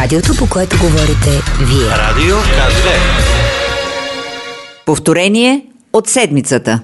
Радиото, по което говорите вие. Радио КЗ. Повторение от седмицата.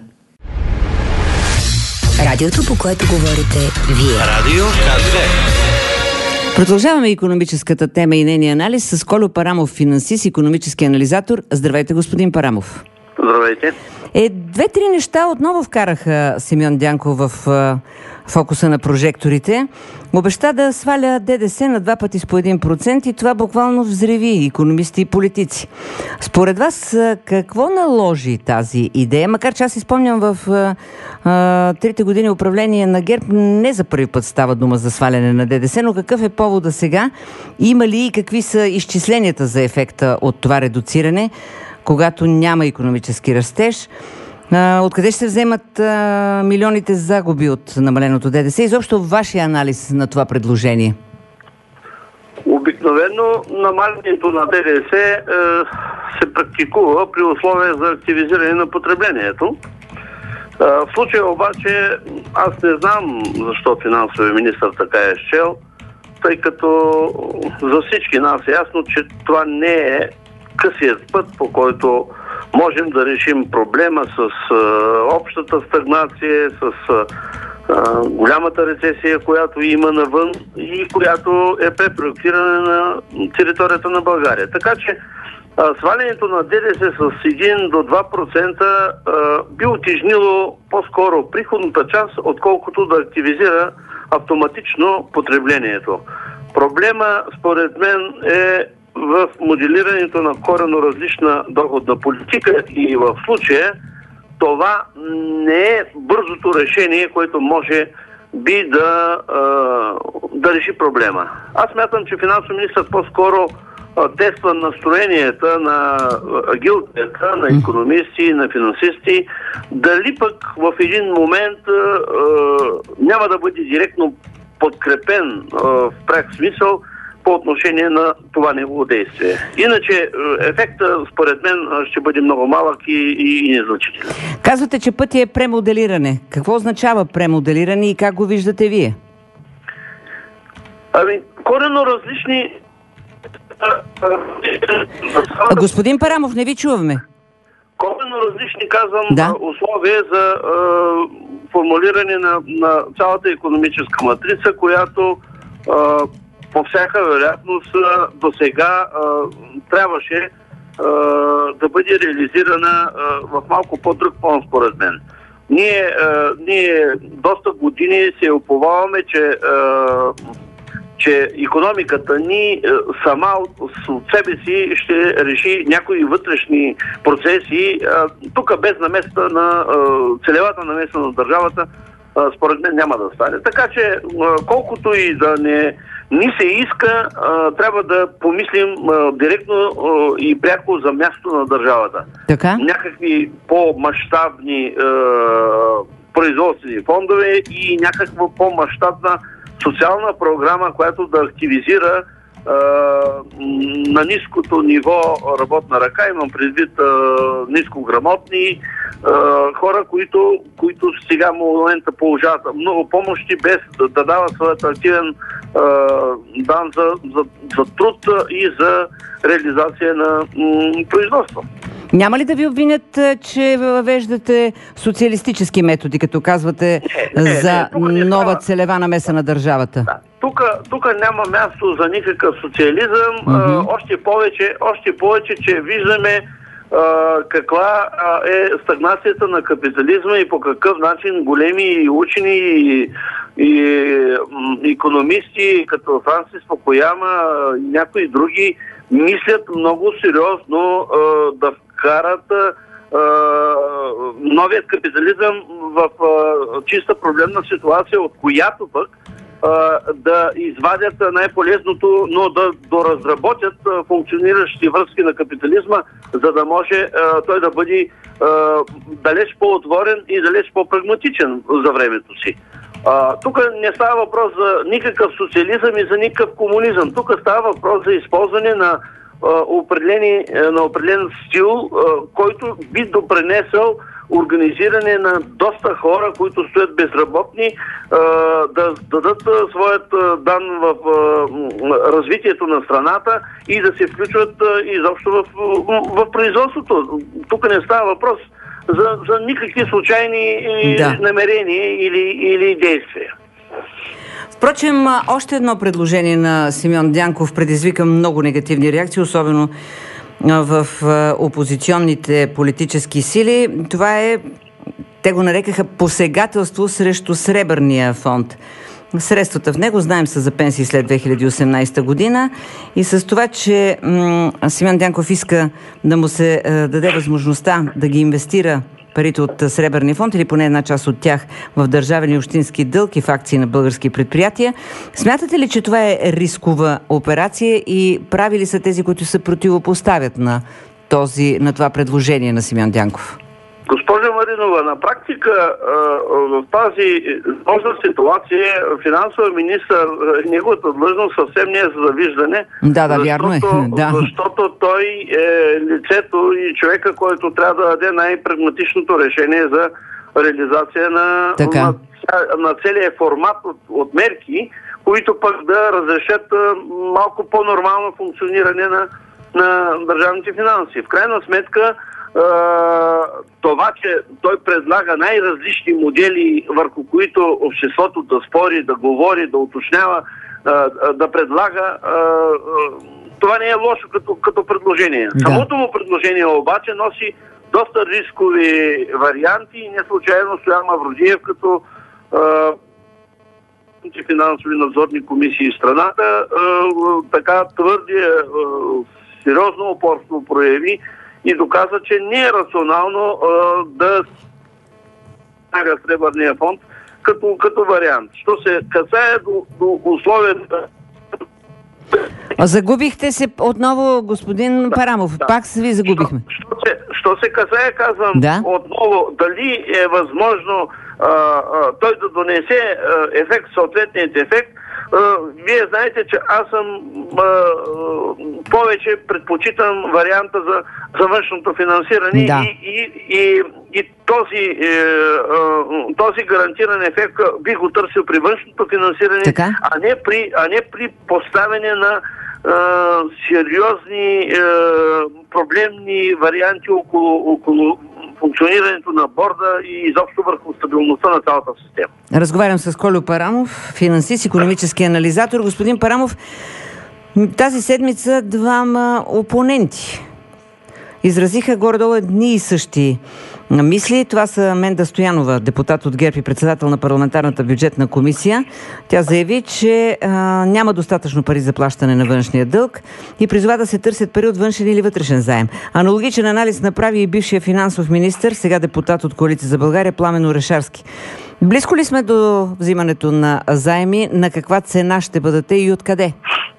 Радиото, по което говорите вие. Радио КЗ. Продължаваме икономическата тема и нейния анализ с Кольо Парамов, финансист, икономически анализатор. Здравейте, господин Парамов. Здравейте. Две-три неща отново вкараха Симеон Дянков в фокуса на прожекторите. Обеща да сваля ДДС на 2 пъти с по 1% и това буквално взриви икономисти и политици. Според вас, какво наложи тази идея? Макар че аз си спомням в 3 години управление на ГЕРБ, не за първи път става дума за сваляне на ДДС, но какъв е повода сега? Има ли и какви са изчисленията за ефекта от това редуциране, когато няма икономически растеж? Откъде ще се вземат милионите загуби от намаленото ДДС? Изобщо вашия анализ на това предложение. Обикновено намалението на ДДС се практикува при условие за активизиране на потреблението. В случая обаче аз не знам защо финансовия министър така е счел, тъй като за всички нас е ясно, че това не е късият път, по който можем да решим проблема с общата стагнация, с голямата рецесия, която има навън и която е препроектирана на територията на България. Така че свалянето на ДДС с 1 до 2% би утежнило по-скоро приходната част, отколкото да активизира автоматично потреблението. Проблема, според мен, е в моделирането на коренно различна доходна политика и в случая това не е бързото решение, което може би да реши проблема. Аз смятам, че финансов министър по-скоро тества настроенията на гилдията, на икономисти, на финансисти, дали пък в един момент няма да бъде директно подкрепен в пряк смисъл по отношение на това негово действие. Иначе ефектът, според мен, ще бъде много малък и незначителен. Казвате, че пътя е премоделиране. Какво означава премоделиране и как го виждате вие? Коренно различни... Господин Парамов, не ви чуваме. Коренно различни, казвам, условия за формулиране на цялата икономическа матрица, която по всяка вероятност до сега трябваше да бъде реализирана в малко по-друг план, според мен. Ние доста години се уповаваме, че икономиката ни сама от себе си ще реши някои вътрешни процеси. Тук без наместа на целевата намеса на държавата, според мен няма да стане. Така че, колкото и да не ни се иска, трябва да помислим директно и пряко за място на държавата. Така? Някакви по-мащабни производствени фондове и някаква по-мащабна социална програма, която да активизира на ниското ниво работна ръка, имам предвид нискограмотни хора, които сега в момента получават много помощи, без да дават своят активен дан за труд и за реализация на производство. Няма ли да ви обвинят, че въвеждате социалистически методи, като казвате за нова целева намеса на държавата? Да. Тук няма място за никакъв социализъм. Още повече, че виждаме каква е стагнацията на капитализма и по какъв начин големи учени и икономисти, като Франсис Фукуяма и някои други, мислят много сериозно да вкарат новият капитализъм в чиста проблемна ситуация, от която пък да извадят най-полезното, но да доразработят функциониращи връзки на капитализма, за да може той да бъде далеч по-отворен и далеч по-прагматичен за времето си. Тук не става въпрос за никакъв социализъм и за никакъв комунизъм. Тук става въпрос за използване на определен стил, който би допринесъл организиране на доста хора, които стоят безработни, да дадат своят дан в развитието на страната и да се включват изобщо в производството. Тук не става въпрос за никакви случайни намерения или действия. Впрочем, още едно предложение на Симеон Дянков предизвика много негативни реакции, особено в опозиционните политически сили. Това е, те го нарекаха посегателство срещу Сребърния фонд. Средствата в него, знаем, са за пенсии след 2018 година и с това, че Симеон Дянков иска да му се даде възможността да ги инвестира парите от Сребърния фонд или поне една част от тях в държавен и общински дълг и в акции на български предприятия. Смятате ли, че това е рискова операция и прави ли са тези, които се противопоставят на това предложение на Симеон Дянков? Госпожа Маринова, на практика в тази сложна ситуация финансовия министър, неговата длъжност съвсем не е за завиждане. Да, вярно е. Защото той е лицето и човека, който трябва да даде най-прагматичното решение за реализация на целия формат от мерки, които пък да разрешат малко по-нормално функциониране на държавните финанси. В крайна сметка, това, че той предлага най-различни модели, върху които обществото да спори, да говори, да уточнява, да предлага, това не е лошо като предложение. Да. Самото му предложение обаче носи доста рискови варианти и не случайно Стоян Мавродиев като финансови надзорни комисии в страната така твърде сериозно упорство прояви и доказа, че не е рационално да нага Сребърния фонд като вариант. Що се касае до условията... Загубихте се отново, господин Парамов. Пак се ви загубихме. Що се касае, казвам отново, дали е възможно той да донесе съответният ефект. Вие знаете, че аз съм повече предпочитам варианта за външното финансиране и този гарантиран ефект бих го търсил при външното финансиране, а не при поставяне на сериозни проблемни варианти около функционирането на борда и изобщо върху стабилността на цялата система. Разговарям с Кольо Парамов, финансист, икономически анализатор. Господин Парамов, тази седмица двама опоненти изразиха горе-долу едни и същи мисли. Това са Менда Стоянова, депутат от ГЕРБ и председател на парламентарната бюджетна комисия. Тя заяви, че няма достатъчно пари за плащане на външния дълг и призова да се търсят пари от външен или вътрешен заем. Аналогичен анализ направи и бившия финансов министър, сега депутат от Коалиция за България, Пламен Орешарски. Близко ли сме до взимането на заеми? На каква цена ще бъдете и откъде?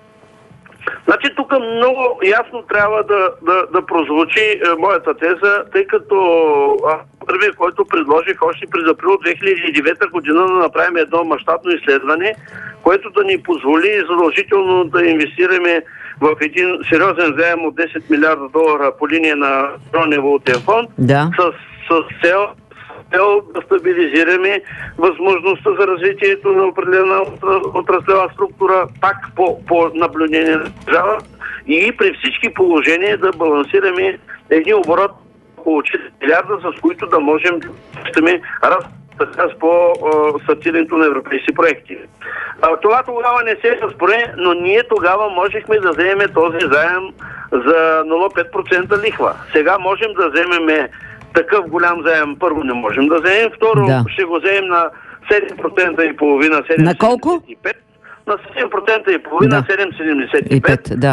Значи тук много ясно трябва да прозвучи моята теза, тъй като първият, който предложих още през април 2009 година да направим едно мащабно изследване, което да ни позволи задължително да инвестираме в един сериозен заем от 10 милиарда долара по линия на Международния валутен фонд с цел да стабилизираме възможността за развитието на определена отраслева структура, пак по наблюдение на държава и при всички положения да балансираме един оборот около 4 милиарда, с които да можем да стаме раз по стартирането на европейски проекти. Това тогава не се разпоре, но ние тогава можехме да вземем този заем за 0,5% лихва. Сега можем да вземем такъв голям заем. Първо не можем да вземем, второ ще го вземем на 7% и половина, 7,75%. На колко? На 7% и половина, 7,75%.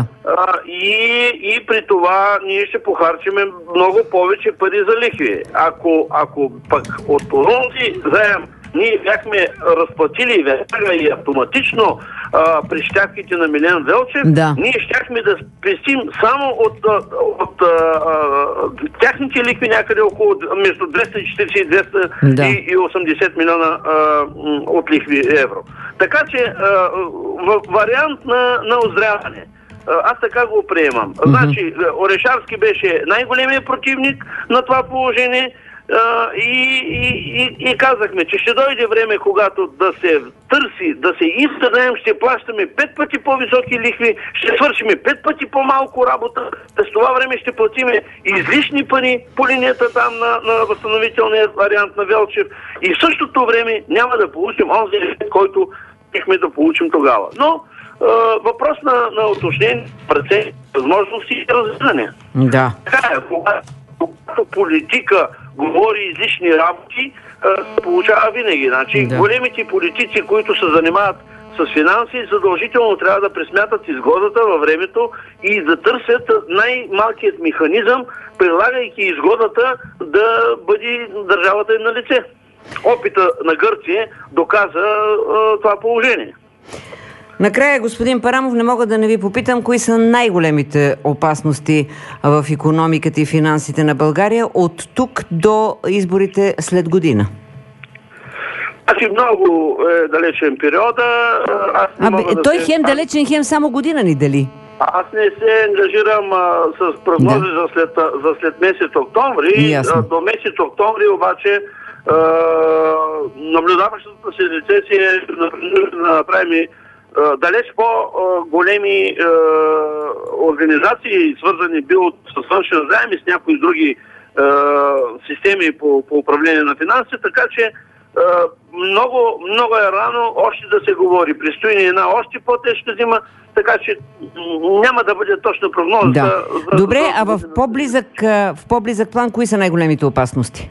И при това ние ще похарчиме много повече пари за лихви. Ако пък от този заем ние бяхме разплатили веднага и автоматично прищявките на Милен Велчев, ние щяхме да спестим само от тяхните лихви някъде около между 240 и 280 милиона от лихви евро. Така че вариант на озряване. Аз така го приемам. Значи, Орешарски беше най-големият противник на това положение. и казахме, че ще дойде време, когато да се търси, да се иска наем, ще плащаме 5 пъти по-високи лихви, ще свършиме 5 пъти по-малко работа, през това време ще платиме излишни пари по линията там на възстановителния вариант на Велчев и в същото време няма да получим онзи ефект, който бихме да получим тогава. Но въпрос на уточнение, преценка, възможности и разбиране. Да. Така е, когато политика говори излишни работи, получава винаги. Значи, големите политици, които се занимават с финанси, задължително трябва да пресмятат изгодата във времето и да търсят най-малкият механизъм, прилагайки изгодата да бъде държавата им на лице. Опита на Гърция доказа това положение. Накрая, господин Парамов, не мога да не ви попитам, кои са най-големите опасности в икономиката и финансите на България от тук до изборите след година? Значи много е далечен периода. Той хем далечен, хем само година ни дали? Аз не се ангажирам с прогнози за след месец октомври. До месец октомври обаче наблюдаващата се рецесия да направим далеч по-големи организации, свързани било с външен заем и с някои други системи по управление на финанси, така че много е рано още да се говори. Предстои ни една още по-тежка зима, така че няма да бъде точно прогноза. Да. Добре, а в по-близък план, кои са най-големите опасности?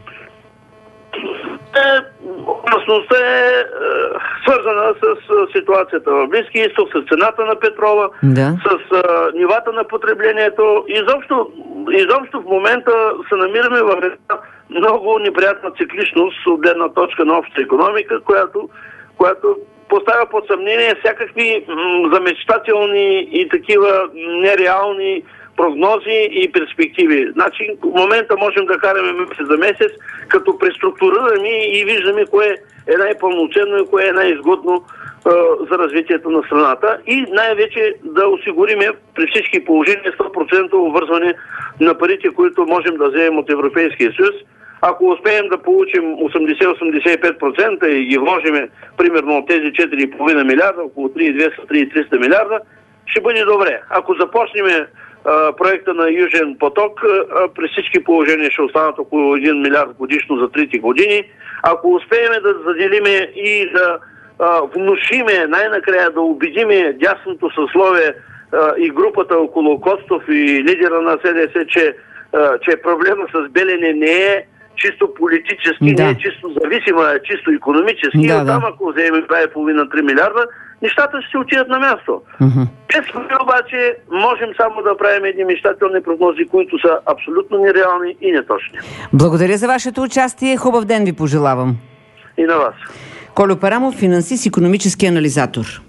Опасността е свързана с ситуацията в Близкия изток, с цената на петрола, с нивата на потреблението. Изобщо в момента се намираме в една много неприятна цикличност от гледна точка на обща икономика, която поставя под съмнение всякакви замечтателни и такива нереални прогнози и перспективи. Значи в момента можем да караме месец за месец, като преструктурираме и виждаме кое е най-пълноценно и кое е най-изгодно за развитието на страната и най-вече да осигуриме при всички положения 100% обвързване на парите, които можем да вземем от Европейския съюз. Ако успеем да получим 80-85% и ги вложиме примерно от тези 4,5 милиарда, около 3,200-3,300 милиарда, ще бъде добре. Ако започнем проекта на Южен поток, при всички положения ще останат около 1 милиард годишно за 3 години. Ако успеем да заделиме и да внушиме, най-накрая да убедиме дясното съсловие и групата около Костов и лидера на СДС, че проблема с Белене не е чисто политически, не е чисто зависима, а чисто икономически. Оттам, ако вземем 2,5-3 милиарда, нещата ще се отидат на място. Без това обаче можем само да правим едни мечтателни прогнози, които са абсолютно нереални и неточни. Благодаря за вашето участие. Хубав ден ви пожелавам. И на вас. Кольо Парамов, финансист, икономически анализатор.